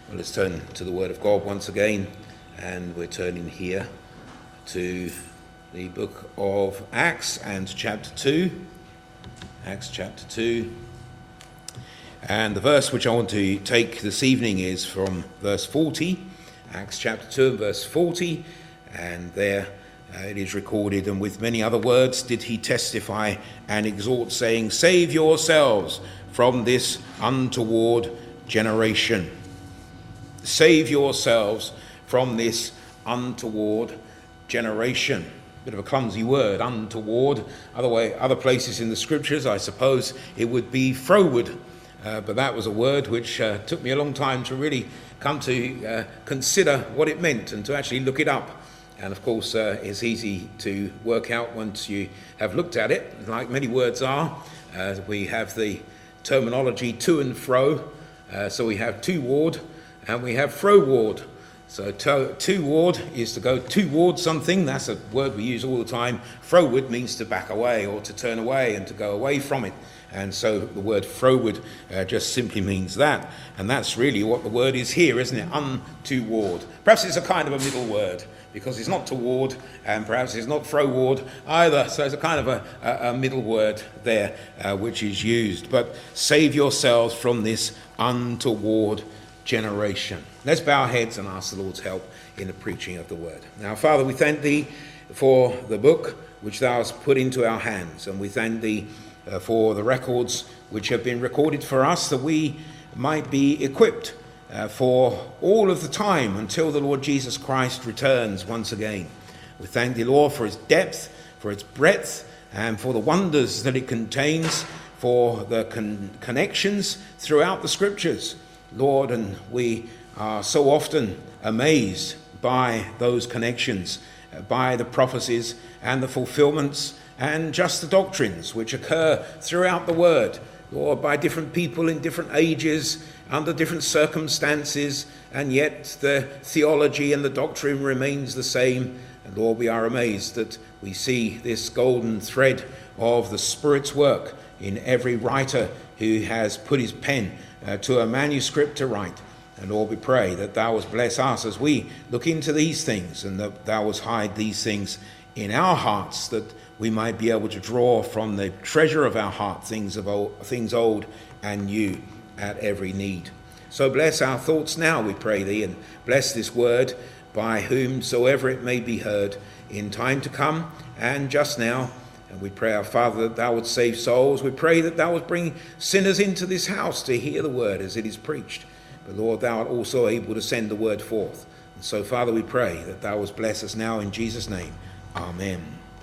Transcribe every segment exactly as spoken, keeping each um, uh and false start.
Well, let's turn to the Word of God once again, and we're turning here to the book of Acts and chapter two. Acts chapter two. And the verse which I want to take this evening is from verse forty, Acts chapter two and verse forty, and there uh, it is recorded, and with many other words did he testify and exhort, saying, Save yourselves from this untoward generation. Save yourselves from this untoward generation. Bit of a clumsy word, untoward. Other way, other places in the scriptures, I suppose it would be froward. Uh, but that was a word which uh, took me a long time to really come to uh, consider what it meant and to actually look it up. And of course, uh, it's easy to work out once you have looked at it, like many words are. Uh, we have the terminology to and fro. Uh, so we have toward and we have froward. So to, toward is to go toward something. That's a word we use all the time. Froward means to back away or to turn away and to go away from it. And so the word froward uh, just simply means that. And that's really what the word is here, isn't it? Untoward. Perhaps it's a kind of a middle word, because it's not toward and perhaps it's not froward either. So it's a kind of a, a, a middle word there uh, which is used. But save yourselves from this untoward generation. Let's bow our heads and ask the Lord's help in the preaching of the word. Now, Father, we thank thee for the book which thou hast put into our hands, and we thank thee uh, for the records which have been recorded for us, that we might be equipped uh, for all of the time until the Lord Jesus Christ returns once again. We thank thee, Lord, for its depth, for its breadth, and for the wonders that it contains, for the con- connections throughout the scriptures. Lord, and we are so often amazed by those connections, uh, by the prophecies and the fulfillments and just the doctrines which occur throughout the word, Lord, by different people in different ages, under different circumstances, and yet the theology and the doctrine remains the same. And Lord, we are amazed that we see this golden thread of the Spirit's work in every writer who has put his pen Uh, to a manuscript to write. And Lord, we pray that thou wilt bless us as we look into these things, and that thou wilt hide these things in our hearts, that we might be able to draw from the treasure of our heart things of old, things old and new at every need. So bless our thoughts now, we pray thee, and bless this word by whomsoever it may be heard in time to come and just now. And we pray, our Father, that thou wouldst save souls. We pray that thou wouldst bring sinners into this house to hear the word as it is preached. But Lord, thou art also able to send the word forth. And so, Father, we pray that thou wouldst bless us now in Jesus' name. Amen.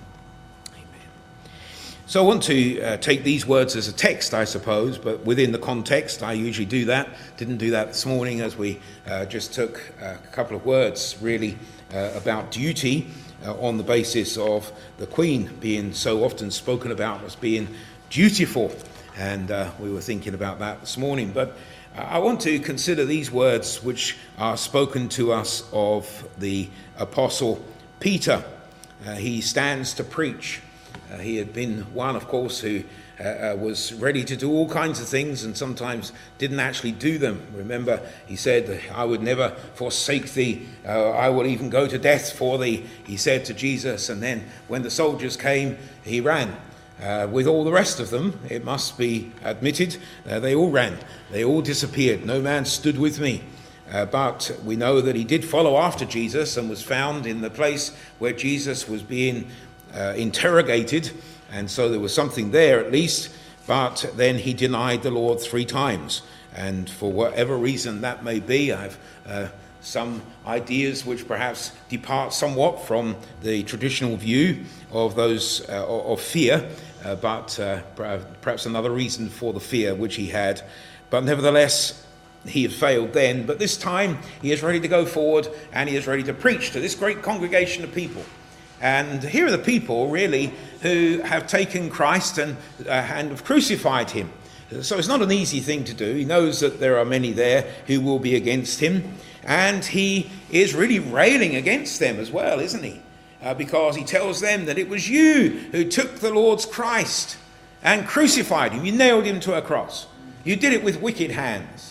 Amen. So I want to uh, take these words as a text, I suppose, but within the context. I usually do that. Didn't do that this morning, as we uh, just took a couple of words, really, uh, about duty. Uh, on the basis of the Queen being so often spoken about as being dutiful. And uh, we were thinking about that this morning. But uh, I want to consider these words which are spoken to us of the Apostle Peter. Uh, he stands to preach. Uh, he had been one, of course, who uh, uh, was ready to do all kinds of things and sometimes didn't actually do them. Remember, he said, I would never forsake thee. Uh, I will even go to death for thee, he said to Jesus. And then when the soldiers came, he ran. Uh, with all the rest of them, it must be admitted, uh, they all ran. They all disappeared. No man stood with me. Uh, but we know that he did follow after Jesus and was found in the place where Jesus was being uh, interrogated. And so there was something there at least, but then he denied the Lord three times. And for whatever reason that may be, I have uh, some ideas which perhaps depart somewhat from the traditional view of those uh, of fear, uh, but uh, perhaps another reason for the fear which he had. But nevertheless, he had failed then. But this time he is ready to go forward, and he is ready to preach to this great congregation of people. And here are the people, really, who have taken Christ and, uh, and have crucified him. So it's not an easy thing to do. He knows that there are many there who will be against him. And he is really railing against them as well, isn't he? Uh, because he tells them that it was you who took the Lord's Christ and crucified him. You nailed him to a cross. You did it with wicked hands.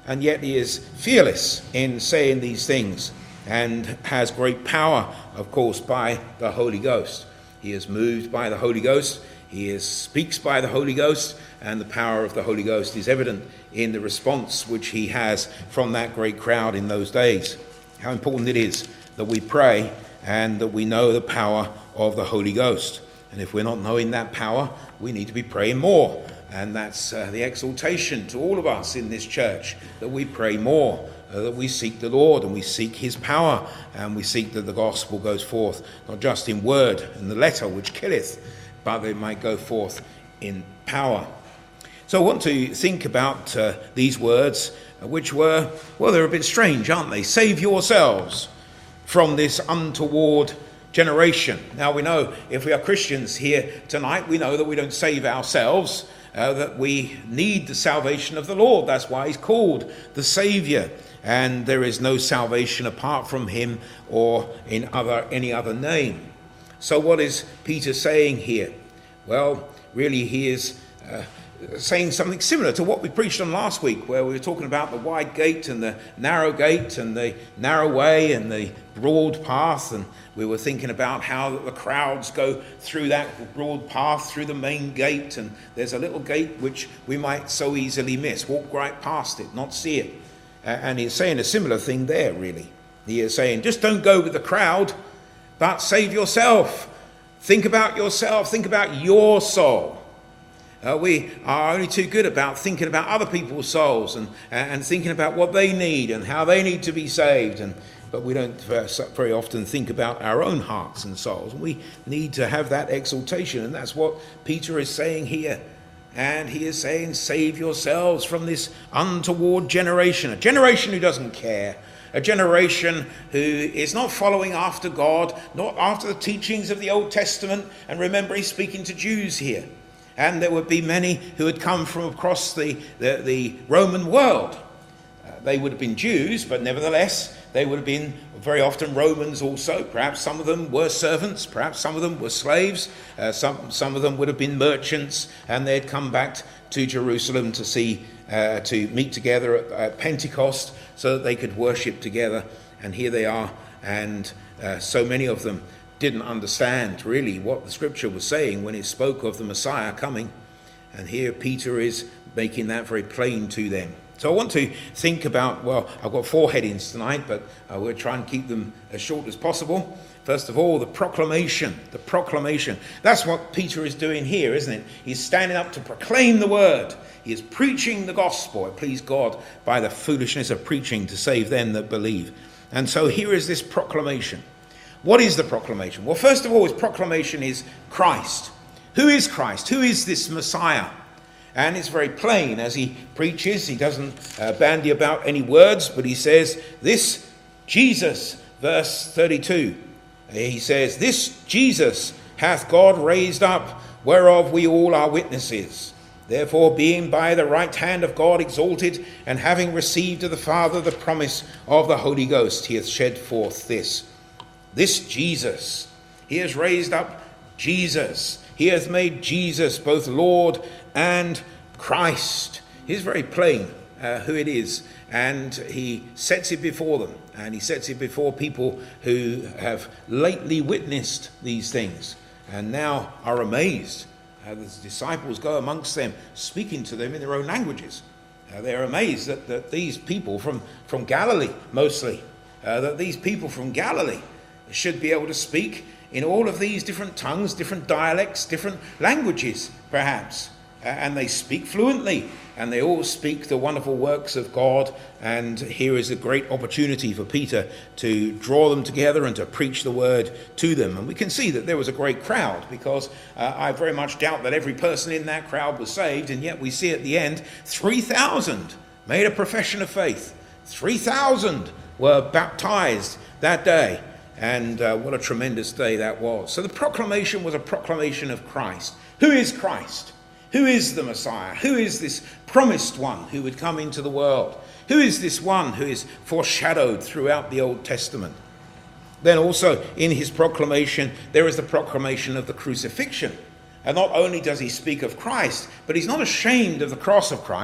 and yet he is fearless in saying these things and has great power, of course, by the Holy Ghost. He is moved by the Holy Ghost. He is, speaks by the Holy Ghost, and the power of the Holy Ghost is evident in the response which he has from that great crowd in those days. How important it is that we pray and that we know the power of the Holy Ghost. And if we're not knowing that power, we need to be praying more. And that's uh, the exhortation to all of us in this church, that we pray more, uh, that we seek the Lord and we seek his power, and we seek that the gospel goes forth, not just in word and the letter which killeth, but that it might go forth in power. So I want to think about uh, these words, uh, which were, well, they're a bit strange, aren't they? Save yourselves from this untoward generation. Now we know, if we are Christians here tonight, we know that we don't save ourselves, uh, that we need the salvation of the Lord. That's why he's called the Saviour, and there is no salvation apart from him or in other any other name. So what is Peter saying here? Well, really he is uh, saying something similar to what we preached on last week, where we were talking about the wide gate and the narrow gate and the narrow way and the broad path, and we were thinking about how the crowds go through that broad path through the main gate, and there's a little gate which we might so easily miss, walk right past it, not see it. Uh, and he's saying a similar thing there, really. He is saying, just don't go with the crowd, but save yourself. Think about yourself. Think about your soul. Uh, we are only too good about thinking about other people's souls and, and thinking about what they need and how they need to be saved. And, but we don't very often think about our own hearts and souls. We need to have that exaltation, and that's what Peter is saying here. And he is saying, save yourselves from this untoward generation, a generation who doesn't care. A generation who is not following after God, not after the teachings of the Old Testament. And remember, he's speaking to Jews here. And there would be many who had come from across the, the, the Roman world. Uh, they would have been Jews, but nevertheless, they would have been very often Romans also. Perhaps some of them were servants. Perhaps some of them were slaves. Uh, some, some of them would have been merchants. And they'd come back to Jerusalem to see, uh, to meet together at, at Pentecost, so that they could worship together. And here they are, and uh, so many of them didn't understand really what the scripture was saying when it spoke of the Messiah coming. And here Peter is making that very plain to them. So I want to think about, well, I've got four headings tonight, but uh, we'll try and keep them as short as possible. First of all, the proclamation, the proclamation. That's what Peter is doing here, isn't it? He's standing up to proclaim the word. He is preaching the gospel. It pleased God by the foolishness of preaching to save them that believe. And so here is this proclamation. What is the proclamation? Well, first of all, his proclamation is Christ. Who is Christ? Who is this Messiah? And it's very plain as he preaches. He doesn't uh, bandy about any words, but he says, this Jesus, verse thirty-two. He says, this Jesus hath God raised up, whereof we all are witnesses. Therefore, being by the right hand of God exalted, and having received of the Father the promise of the Holy Ghost, he hath shed forth this. This Jesus, he has raised up Jesus. He hath made Jesus both Lord and Christ. He's very plain uh, who it is, and he sets it before them, and he sets it before people who have lately witnessed these things and now are amazed. Uh, the disciples go amongst them, speaking to them in their own languages. Uh, they're amazed that, that these people from, from Galilee, mostly, uh, that these people from Galilee should be able to speak in all of these different tongues, different dialects, different languages, perhaps. Uh, and they speak fluently, and they all speak the wonderful works of God. And here is a great opportunity for Peter to draw them together and to preach the word to them. And we can see that there was a great crowd, because uh, I very much doubt that every person in that crowd was saved. And yet we see at the end, three thousand made a profession of faith. three thousand were baptized that day. And uh, what a tremendous day that was. So the proclamation was a proclamation of Christ. Who is Christ? Who is the Messiah? Who is this promised one who would come into the world? Who is this one who is foreshadowed throughout the Old Testament? Then also in his proclamation, there is the proclamation of the crucifixion. And not only does he speak of Christ, but he's not ashamed of the cross of Christ.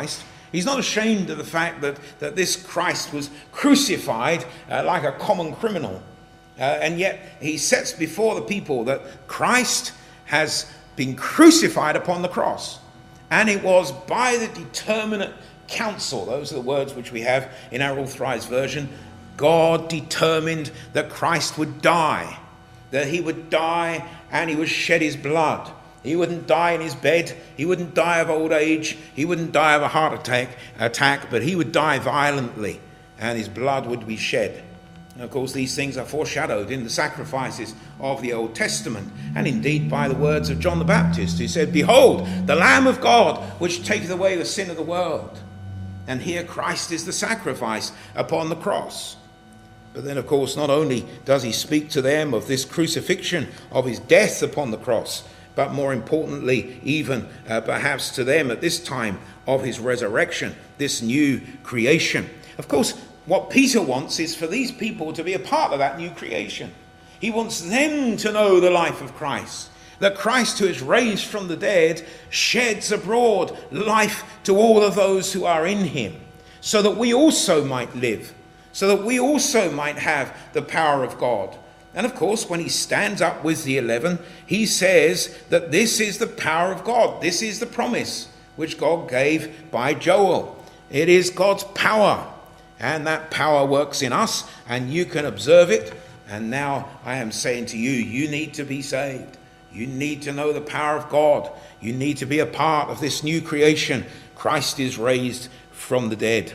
He's not ashamed of the fact that, that this Christ was crucified uh, like a common criminal. Uh, and yet he sets before the people that Christ has been crucified upon the cross. And it was by the determinate counsel, those are the words which we have in our Authorized Version, God determined that Christ would die, that he would die and he would shed his blood. He wouldn't die in his bed. He wouldn't die of old age. He wouldn't die of a heart attack, attack, but he would die violently and his blood would be shed. And of course, these things are foreshadowed in the sacrifices of the Old Testament, and indeed by the words of John the Baptist, who said, "Behold, the Lamb of God, which taketh away the sin of the world." And here Christ is the sacrifice upon the cross. But then, of course, not only does he speak to them of this crucifixion, of his death upon the cross, but more importantly, even uh, perhaps to them at this time, of his resurrection, this new creation. Of course, what Peter wants is for these people to be a part of that new creation. He wants them to know the life of Christ, that Christ who is raised from the dead sheds abroad life to all of those who are in him, so that we also might live, so that we also might have the power of God. And of course, when he stands up with the eleven, he says that this is the power of God. This is the promise which God gave by Joel. It is God's power, and that power works in us, and you can observe it. And now I am saying to you, you need to be saved. You need to know the power of God. You need to be a part of this new creation. Christ is raised from the dead.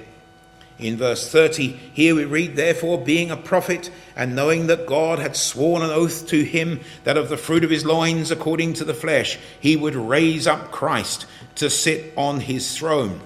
In verse thirty, here we read, "Therefore, being a prophet, and knowing that God had sworn an oath to him, that of the fruit of his loins, according to the flesh, he would raise up Christ to sit on his throne."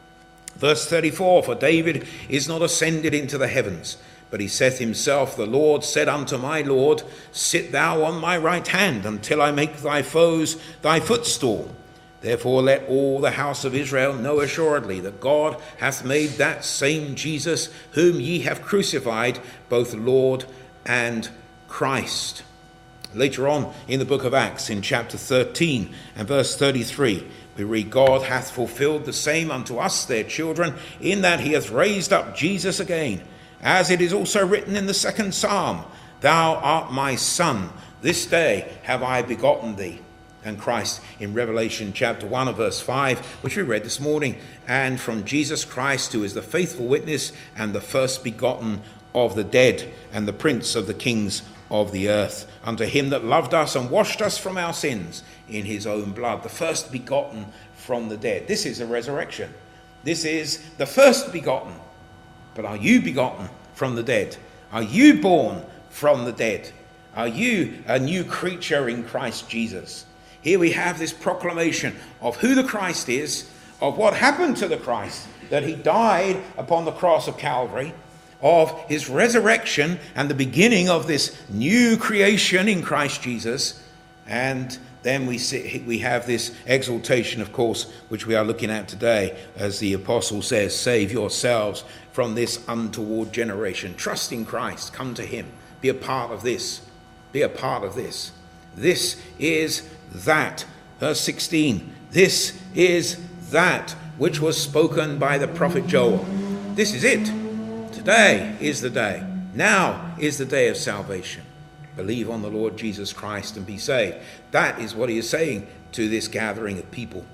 Verse thirty-four, "For David is not ascended into the heavens, but he saith himself, the Lord said unto my Lord, Sit thou on my right hand, until I make thy foes thy footstool. Therefore let all the house of Israel know assuredly that God hath made that same Jesus, whom ye have crucified, both Lord and Christ." Later on in the book of Acts, in chapter thirteen and verse thirty-three, we read, "God hath fulfilled the same unto us, their children, in that he hath raised up Jesus again, as it is also written in the second psalm, Thou art my son, this day have I begotten thee." And Christ in Revelation chapter one and verse five, which we read this morning, "And from Jesus Christ, who is the faithful witness and the first begotten of the dead, and the prince of the kings of the earth, unto him that loved us and washed us from our sins in his own blood." The first begotten from the dead. This is a resurrection. This is the first begotten. But are you begotten from the dead? Are you born from the dead? Are you a new creature in Christ Jesus? Here we have this proclamation of who the Christ is, of what happened to the Christ, that he died upon the cross of Calvary, of his resurrection and the beginning of this new creation in Christ Jesus. And then we see, we have this exaltation, of course, which we are looking at today, as the apostle says, "Save yourselves from this untoward generation." Trust in Christ. Come to him. Be a part of this. Be a part of this. This is that. Verse sixteen. "This is that which was spoken by the prophet Joel." This is it. Today is the day. Now is the day of salvation. Believe on the Lord Jesus Christ and be saved. That is what he is saying to this gathering of people.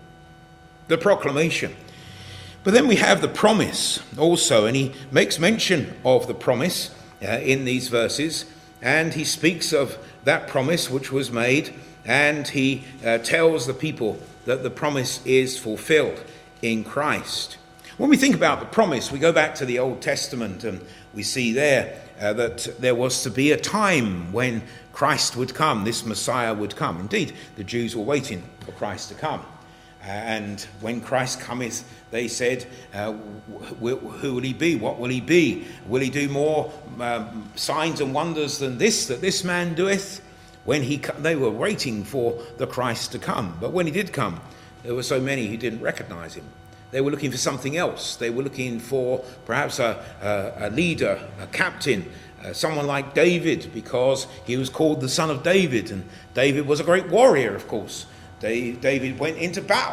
The proclamation. But then we have the promise also, and he makes mention of the promise uh, in these verses, and he speaks of that promise which was made, and he uh, tells the people that the promise is fulfilled in Christ. When we think about the promise, we go back to the Old Testament, and we see there uh, that there was to be a time when Christ would come, this Messiah would come. Indeed, the Jews were waiting for Christ to come. Uh, and when Christ cometh, they said, uh, who will he be? What will he be? Will he do more um, signs and wonders than this, that this man doeth? When he, they were waiting for the Christ to come. But when he did come, there were so many who didn't recognize him. They were looking for something else. They were looking for perhaps a, a, a leader, a captain, uh, someone like David, because he was called the son of David. And David was a great warrior, of course. David went into battle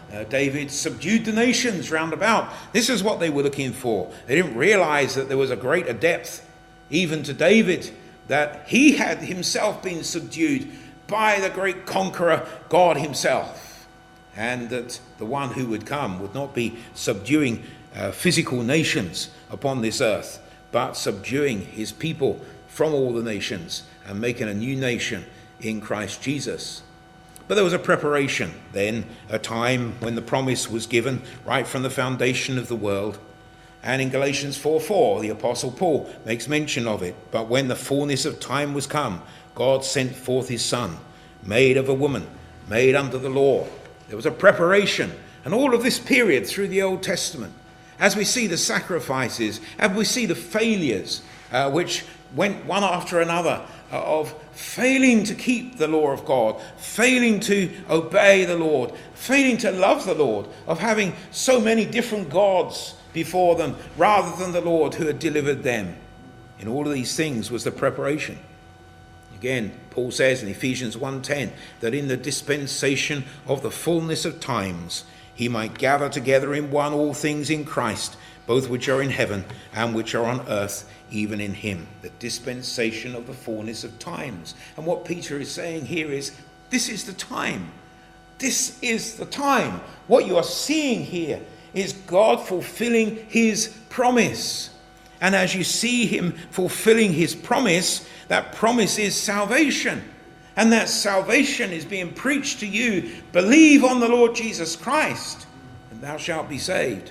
Uh, David subdued the nations round about. This is what they were looking for. They didn't realize that there was a greater depth, even to David, that he had himself been subdued by the great conqueror, God himself, and that the one who would come would not be subduing uh, physical nations upon this earth, but subduing his people from all the nations and making a new nation in Christ Jesus. But there was a preparation then, a time when the promise was given right from the foundation of the world. And in Galatians four four, the Apostle Paul makes mention of it. But when the fullness of time was come, God sent forth his Son, made of a woman, made under the law. There was a preparation. And all of this period through the Old Testament, as we see the sacrifices, as we see the failures, uh, which went one after another, uh, of failing to keep the law of God, failing to obey the Lord, failing to love the Lord, of having so many different gods before them rather than the Lord who had delivered them. In all of these things was the preparation. Again, Paul says in Ephesians one ten that in the dispensation of the fullness of times he might gather together in one all things in Christ, both which are in heaven and which are on earth, even in him. The dispensation of the fullness of times. And what Peter is saying here is, this is the time. This is the time. What you are seeing here is God fulfilling his promise. And as you see him fulfilling his promise, that promise is salvation. And that salvation is being preached to you. Believe on the Lord Jesus Christ, and thou shalt be saved.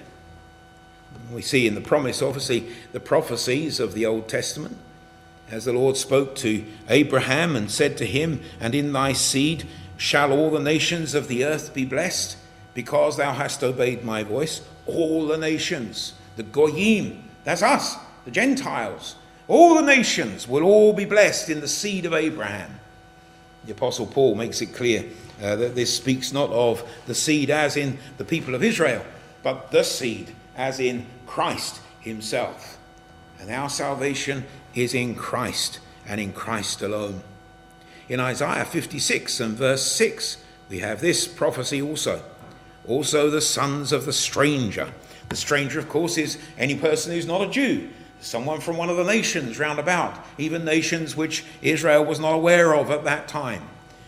We see in the promise, obviously, the prophecies of the Old Testament. As the Lord spoke to Abraham and said to him, and in thy seed shall all the nations of the earth be blessed, because thou hast obeyed my voice. All the nations, the Goyim, that's us, the Gentiles, all the nations will all be blessed in the seed of Abraham. The Apostle Paul makes it clear uh, that this speaks not of the seed as in the people of Israel, but the seed as in Christ himself. And our salvation is in Christ and in Christ alone. In Isaiah fifty-six and verse six, we have this prophecy also. Also the sons of the stranger. The stranger, of course, is any person who's not a Jew, someone from one of the nations round about, even nations which Israel was not aware of at that time.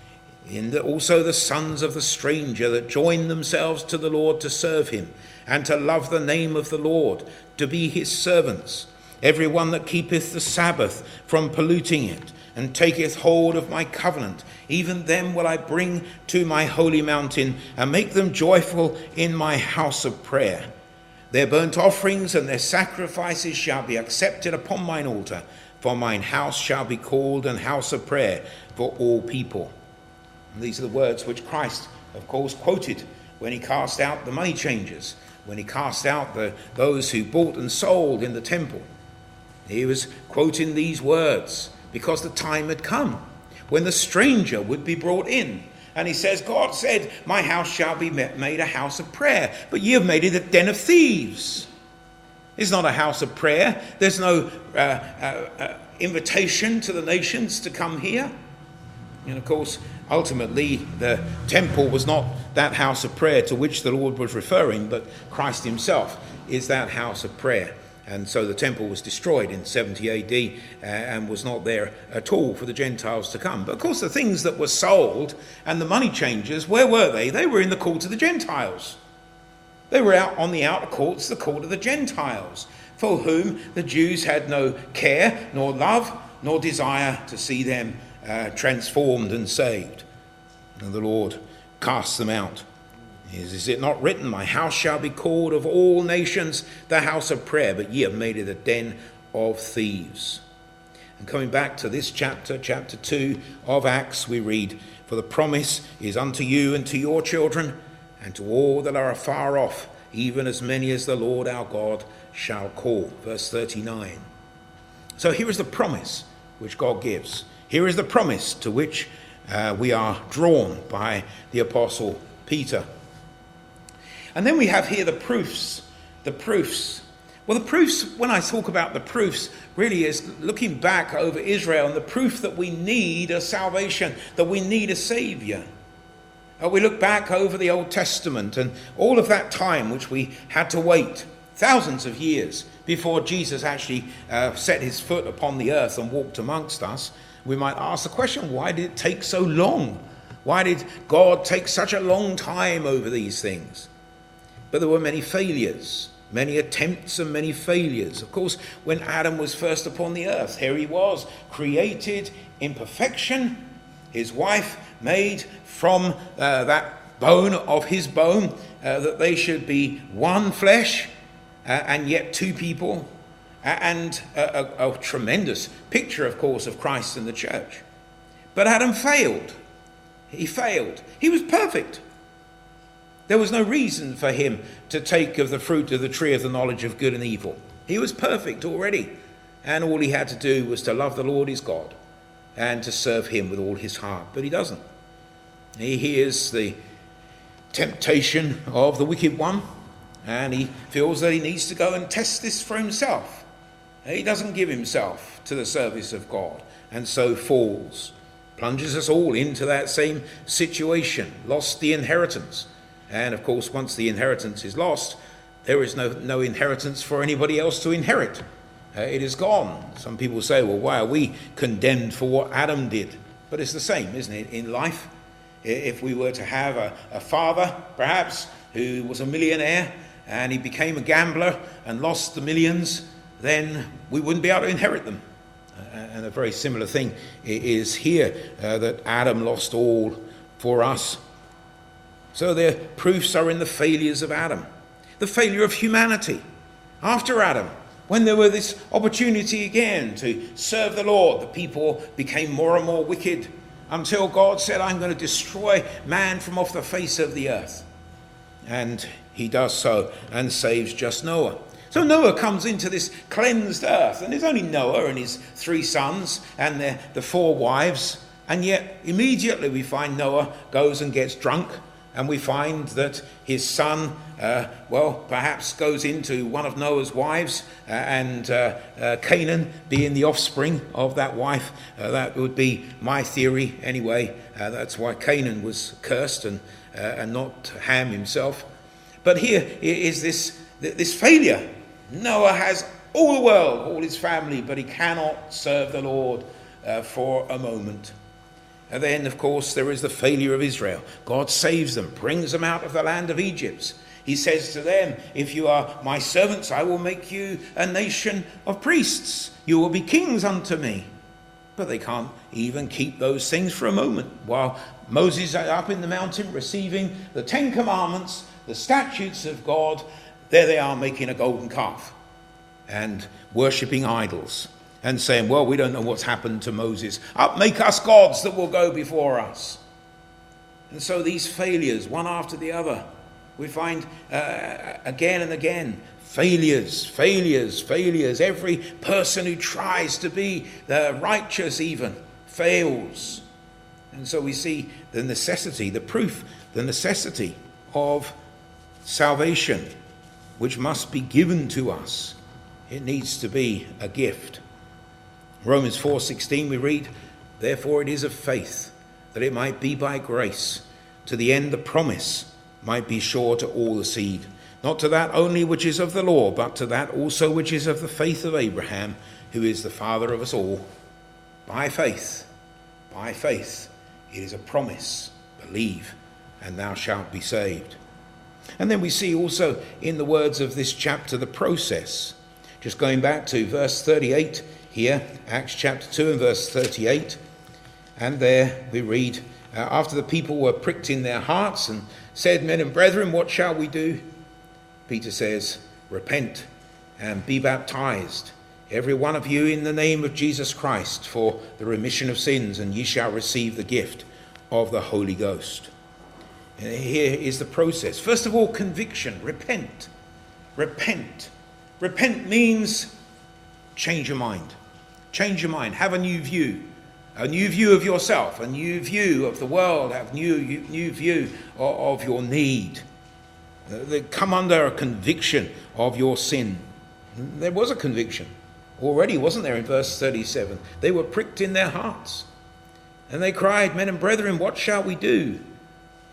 In the, also the sons of the stranger that join themselves to the Lord to serve him, and to love the name of the Lord, to be his servants. Every one that keepeth the Sabbath from polluting it, and taketh hold of my covenant, even them will I bring to my holy mountain, and make them joyful in my house of prayer. Their burnt offerings and their sacrifices shall be accepted upon mine altar, for mine house shall be called an house of prayer for all people. And these are the words which Christ, of course, quoted when he cast out the money changers, when he cast out the, those who bought and sold in the temple. He was quoting these words because the time had come when the stranger would be brought in. And he says, God said, my house shall be made a house of prayer, but ye have made it a den of thieves. It's not a house of prayer. There's no uh, uh, uh, invitation to the nations to come here. And of course, ultimately, the temple was not that house of prayer to which the Lord was referring, but Christ himself is that house of prayer. And so the temple was destroyed in seventy A D uh, and was not there at all for the Gentiles to come. But of course, the things that were sold and the money changers, where were they? They were in the court of the Gentiles. They were out on the outer courts, the court of the Gentiles, for whom the Jews had no care, nor love, nor desire to see them uh, transformed and saved. And the Lord cast them out. Is, is it not written, my house shall be called of all nations the house of prayer, but ye have made it a den of thieves. And coming back to this chapter, chapter two of Acts, we read, for the promise is unto you and to your children, and to all that are afar off, even as many as the Lord our God shall call. Verse thirty-nine. So here is the promise which God gives. Here is the promise to which uh, we are drawn by the Apostle Peter. And then we have here the proofs, the proofs. Well, the proofs, when I talk about the proofs, really is looking back over Israel and the proof that we need a salvation, that we need a Savior. Uh, we look back over the Old Testament and all of that time which we had to wait, thousands of years, before Jesus actually uh, set his foot upon the earth and walked amongst us. We might ask the question, why did it take so long? Why did God take such a long time over these things? But there were many failures, many attempts and many failures. Of course, when Adam was first upon the earth, here he was, created in perfection, his wife made from uh, that bone of his bone, uh, that they should be one flesh, uh, and yet two people, and a, a, a tremendous picture, of course, of Christ and the church. But Adam failed. He failed. He was perfect. There was no reason for him to take of the fruit of the tree of the knowledge of good and evil. He was perfect already. And all he had to do was to love the Lord his God and to serve him with all his heart. But he doesn't. He hears the temptation of the wicked one, and he feels that he needs to go and test this for himself. He doesn't give himself to the service of God, and so falls, plunges us all into that same situation, lost the inheritance. And of course, once the inheritance is lost, there is no, no inheritance for anybody else to inherit. Uh, it is gone. Some people say, well, why are we condemned for what Adam did? But it's the same, isn't it, in life? If we were to have a, a father, perhaps, who was a millionaire, and he became a gambler and lost the millions, then we wouldn't be able to inherit them. Uh, and a very similar thing is here, uh, that Adam lost all for us. So the proofs are in the failures of Adam. The failure of humanity. After Adam, when there was this opportunity again to serve the Lord, the people became more and more wicked until God said, I'm going to destroy man from off the face of the earth. And he does so and saves just Noah. So Noah comes into this cleansed earth, and there's only Noah and his three sons and the, the four wives. And yet immediately we find Noah goes and gets drunk. And we find that his son, uh, well, perhaps goes into one of Noah's wives, uh, and uh, uh, Canaan being the offspring of that wife. Uh, that would be my theory anyway. Uh, that's why Canaan was cursed and, uh, and not Ham himself. But here is this, this failure. Noah has all the world, all his family, but he cannot serve the Lord uh, for a moment. And then, of course, there is the failure of Israel. God saves them, brings them out of the land of Egypt. He says to them, if you are my servants, I will make you a nation of priests. You will be kings unto me. But they can't even keep those things for a moment. While Moses is up in the mountain receiving the Ten Commandments, the statutes of God, there they are making a golden calf and worshipping idols. And saying, well, we don't know what's happened to Moses. Up, make us gods that will go before us. And so these failures, one after the other, we find uh, again and again, failures, failures, failures. Every person who tries to be the righteous even fails. And so we see the necessity, the proof, the necessity of salvation, which must be given to us. It needs to be a gift. Romans four sixteen we read, therefore it is of faith, that it might be by grace, to the end the promise might be sure to all the seed, not to that only which is of the law, but to that also which is of the faith of Abraham, who is the father of us all. By faith, by faith, it is a promise. Believe, and thou shalt be saved. And then we see also in the words of this chapter the process. Just going back to verse thirty-eight here, Acts chapter two and verse thirty-eight. And there we read, uh, after the people were pricked in their hearts and said, men and brethren, what shall we do? Peter says, repent and be baptized, every one of you, in the name of Jesus Christ, for the remission of sins, and ye shall receive the gift of the Holy Ghost. And here is the process. First of all, conviction. Repent. Repent. Repent means change your mind. Change your mind. Have a new view. A new view of yourself. A new view of the world. Have a new, new view of, of your need. They come under a conviction of your sin. There was a conviction already, wasn't there, in verse thirty-seven? They were pricked in their hearts. And they cried, men and brethren, what shall we do?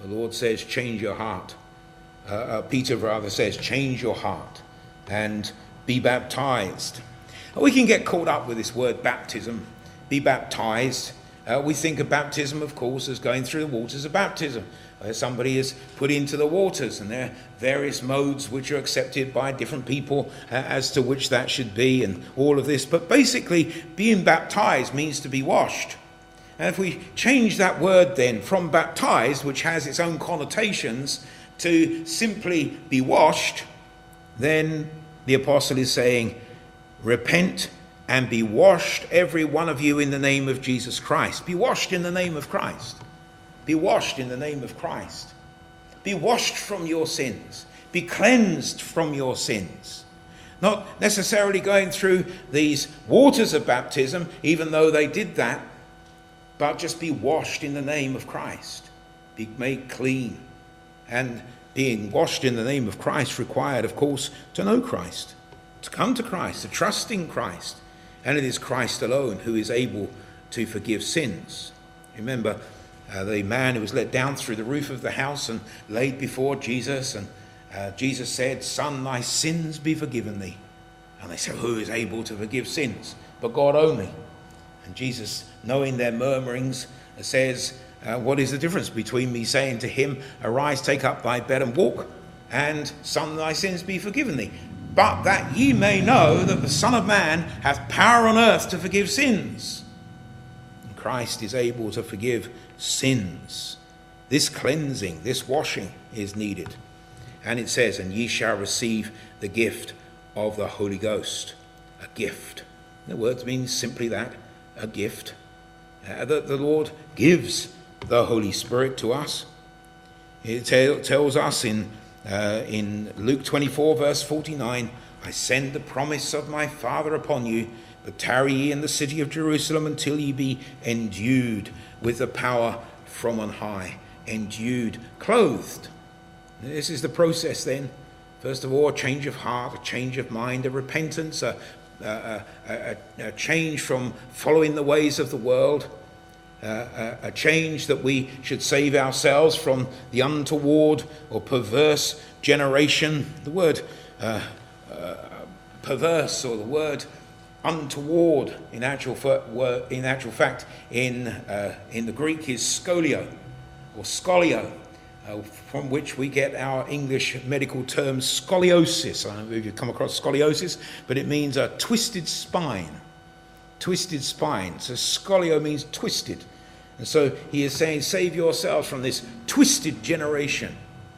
The Lord says, change your heart. Uh, uh, Peter rather says, change your heart and be baptized. We can get caught up with this word baptism, be baptized. Uh, we think of baptism, of course, as going through the waters of baptism. Uh, somebody is put into the waters, and there are various modes which are accepted by different people uh, as to which that should be, and all of this. But basically, being baptized means to be washed. And if we change that word then from baptized, which has its own connotations, to simply be washed, then the apostle is saying, repent and be washed, every one of you, in the name of Jesus Christ. Be washed in the name of Christ. Be washed in the name of Christ. Be washed from your sins. Be cleansed from your sins. Not necessarily going through these waters of baptism, even though they did that, but just be washed in the name of Christ. Be made clean. And being washed in the name of Christ required, of course, to know Christ, to come to Christ, to trust in Christ. And it is Christ alone who is able to forgive sins. Remember uh, the man who was let down through the roof of the house and laid before Jesus, and uh, Jesus said, "Son, thy sins be forgiven thee." And they said, who is able to forgive sins? But God only. And Jesus, knowing their murmurings, says, uh, what is the difference between me saying to him, arise, take up thy bed and walk, and son, thy sins be forgiven thee? But that ye may know that the Son of Man hath power on earth to forgive sins. And Christ is able to forgive sins. This cleansing, this washing is needed. And it says, and ye shall receive the gift of the Holy Ghost. A gift. The words mean simply that, a gift. Uh, that the Lord gives the Holy Spirit to us. It t- tells us in Uh, in Luke twenty-four, verse forty-nine, I send the promise of my Father upon you, but tarry ye in the city of Jerusalem until ye be endued with the power from on high. Endued, clothed. This is the process then. First of all, a change of heart, a change of mind, a repentance, a, a, a, a change from following the ways of the world. Uh, a, a change that we should save ourselves from the untoward or perverse generation. The word uh, uh, perverse, or the word untoward, in actual in actual fact, in uh, in the Greek is scolio or scolio, uh, from which we get our English medical term scoliosis. I don't know if you've come across scoliosis, but it means a twisted spine. Twisted spine. So scolio means twisted. And so he is saying, save yourselves from this twisted generation.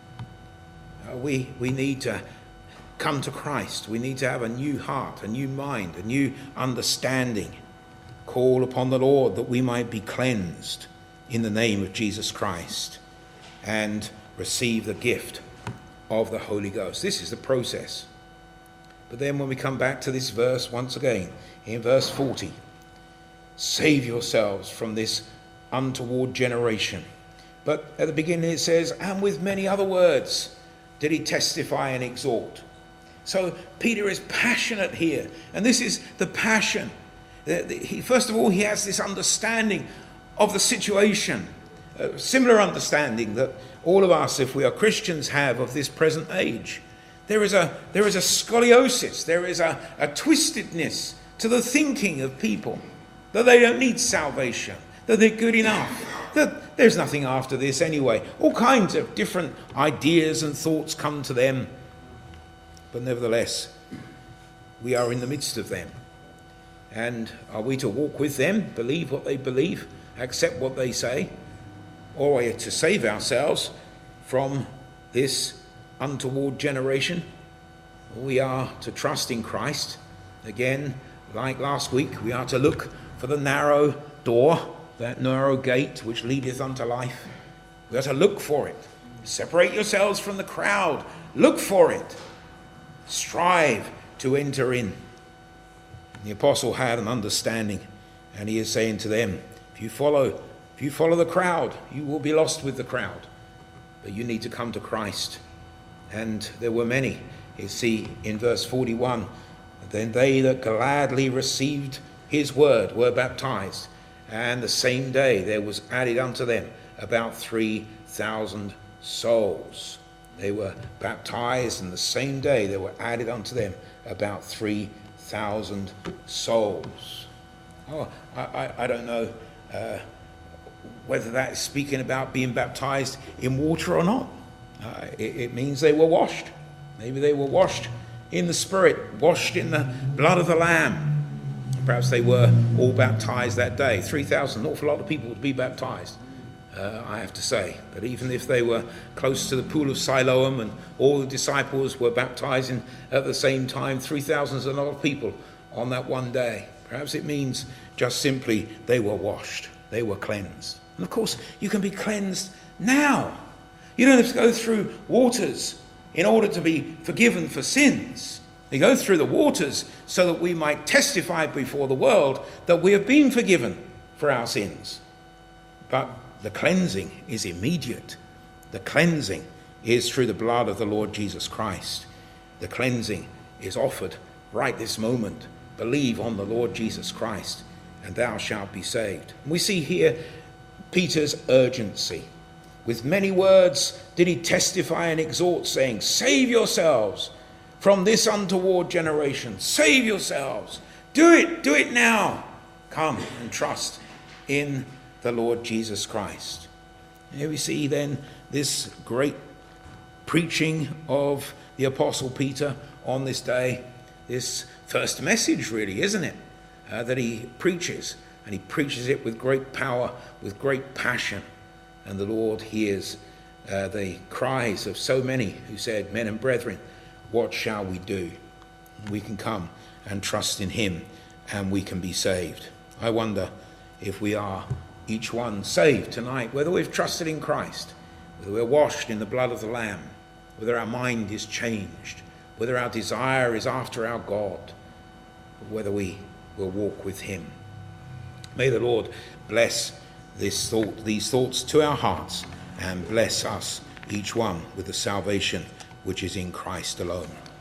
Uh, we, we need to come to Christ. We need to have a new heart, a new mind, a new understanding. Call upon the Lord that we might be cleansed in the name of Jesus Christ and receive the gift of the Holy Ghost. This is the process. But then when we come back to this verse once again, in verse forty, save yourselves from this untoward generation. But at the beginning it says, and with many other words did he testify and exhort. So Peter is passionate here, and this is the passion. He, first of all, he has this understanding of the situation, a similar understanding that all of us, if we are Christians, have of this present age. There is a there is a scoliosis, there is a, a twistedness to the thinking of people, that they don't need salvation, that they're good enough, that there's nothing after this anyway. All kinds of different ideas and thoughts come to them. But nevertheless, we are in the midst of them. And are we to walk with them, believe what they believe, accept what they say, or are we to save ourselves from this untoward generation? We are to trust in Christ. Again, like last week, we are to look for the narrow door, that narrow gate which leadeth unto life. We are to look for it. Separate yourselves from the crowd. Look for it. Strive to enter in. The apostle had an understanding, and he is saying to them, if you follow, if you follow the crowd, you will be lost with the crowd. But you need to come to Christ. And there were many. You see in verse forty-one, then they that gladly received his word were baptized, and the same day there was added unto them about three thousand souls. They were baptized, and the same day there were added unto them about three thousand souls. Oh, I, I, I don't know uh, whether that is speaking about being baptized in water or not. Uh, it, it means they were washed. Maybe they were washed in the Spirit, washed in the blood of the Lamb. Perhaps they were all baptized that day. three thousand, an awful lot of people to be baptized, uh, I have to say. But even if they were close to the pool of Siloam and all the disciples were baptizing at the same time, three thousand is a lot of people on that one day. Perhaps it means just simply they were washed, they were cleansed. And of course, you can be cleansed now. You don't have to go through waters in order to be forgiven for sins. We go through the waters so that we might testify before the world that we have been forgiven for our sins. But the cleansing is immediate. The cleansing is through the blood of the Lord Jesus Christ. The cleansing is offered right this moment. Believe on the Lord Jesus Christ, and thou shalt be saved. And we see here Peter's urgency. With many words did he testify and exhort, saying, save yourselves from this untoward generation. Save yourselves. Do it. Do it now. Come and trust in the Lord Jesus Christ. And here we see then this great preaching of the Apostle Peter on this day. This first message, really, isn't it? Uh, that he preaches. And he preaches it with great power, with great passion. And the Lord hears uh, the cries of so many who said, men and brethren, what shall we do? We can come and trust in him, and we can be saved. I wonder if we are each one saved tonight, whether we've trusted in Christ, whether we're washed in the blood of the Lamb, whether our mind is changed, whether our desire is after our God, whether we will walk with him. May the Lord bless this thought, these thoughts to our hearts, and bless us, each one, with the salvation which is in Christ alone.